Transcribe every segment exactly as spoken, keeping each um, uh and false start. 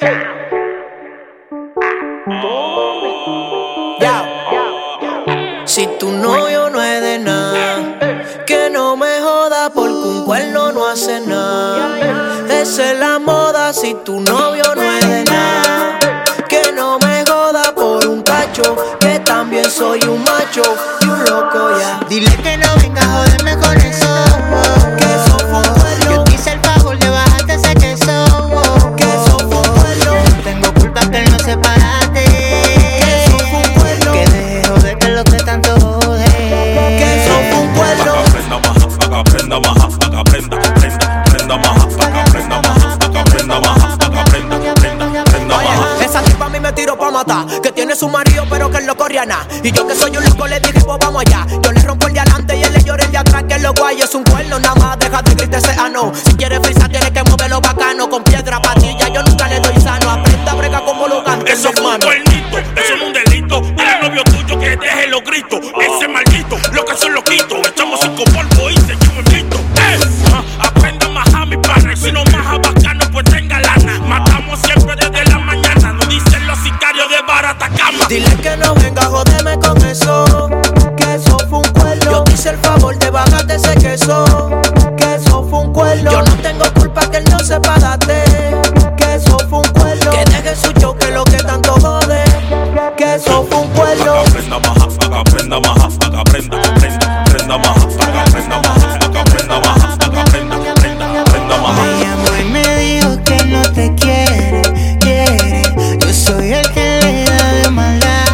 Si tu novio no es de nada, que no me joda porque un cuerno no hace nada. Esa es la moda. Si tu novio no es de nada, que no me joda por un cacho, que también soy un macho y un loco ya. Dile que no venga a joderme con eso, que eso fue un cuerno. Yo te hice el favor de bajarte ese queso, que eso fue un cuerno. No tengo culpa que él no se parate, que eso fue un cuerno. Que deje de joder que lo que tanto jode, que eso fue un cuerno. Prenda maja, para que prenda maja, para que prenda, prenda, prenda maja, para que prenda maja, para que prenda maja, para que prenda, prenda, prenda maja. Esa tipa a mí me tiró pa' matar, que tiene su marido pero que él no corría nada. Y yo que soy un loco le dije pues vamos allá. Yo le rompo el de adelante y él le llora el de atrás, que lo guay es un cuerno, nada más deja de gritar ese ano. Si quiere frisa tiene que moverlo bacano, con piedra, patilla, yo nunca le doy sano. Aprenda a bregar como lo canta Eso mi fue un hermano. cuernito, eso no es un delito. Dile al novio tuyo que deje los gritos. Ese maldito, lo que son loquitos. Echamos cinco polvos y seguimos invictos. Eh, ah, aprenda más a mi padre, si no más a bacano pues tenga lana. Matamos siempre desde la mañana, nos dicen los sicarios de barata cama. Dile que no venga a joderme con eso, que eso fue un cuerno. Yo te hice el favor de bajarte ese queso, que eso fue un cuerno. Yo no tengo culpa que él no sepa darte, que eso fue un cuerno. Que deje su show que lo que tanto jode, que eso fue un cuerno. Pa' que aprenda maja, pa' que aprenda maja, pa' que aprenda, prenda, prenda maja, pa' que aprenda maja, pa' que aprenda maja, pa' que aprenda, prenda, prenda maja. Mi amor me dijo que no te quiere, quiere. Yo soy el que le da de maldad.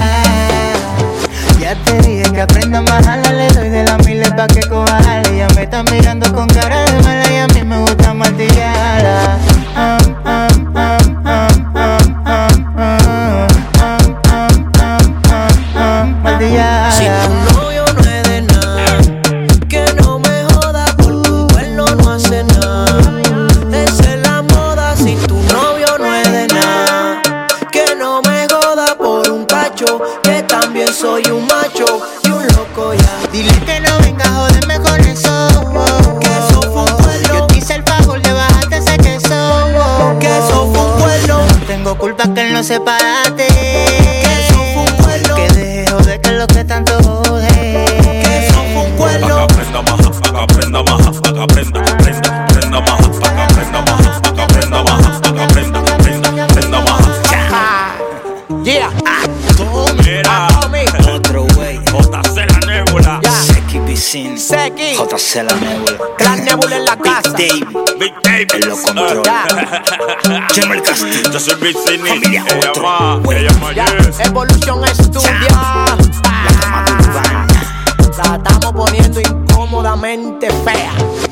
Ya te dije que aprenda más a la, le doy de la miles pa' que coja ala. Ella me está mirando con cara de mala y a mí me gusta martillarla. Um, um, um, um, um, um, um, um, um, um, um, martillarla. Si tu novio no es de nada, que no me joda por tu cuerno no hace nada. Esa es la moda. Si tu novio no es de nada, que no me joda por un cacho, que también soy un macho y un loco ya. Dile que no venga a joderme con eso, Que eso fue un cuerno. Yo te hice el favor de bajarte ese queso, Que eso fue un cuerno. No tengo culpa que él no se parate, Que eso fue un cuerno. Que deje de joder que lo que tanto jode, Que eso fue un Pa' cuerno. que aprenda maja, pa' que aprenda maja, pa' que aprenda, prenda, prenda maja, pa' que aprenda maja, pa' que aprenda maja, pa' que aprenda, prenda, prenda maja. Yeah. Mira, Otro wey, J C la nébula, Ya. Seki Vicin, Seki. J C la Nebula, Gran Nebula en la casa. David, Big David, él lo controla. Ya. Chemel Castillo, Yo soy Vicini, Familia ella Otro. más, ella más, Ya. yes. Evolution Studio. la cama urbana. La estamos poniendo incómodamente fea.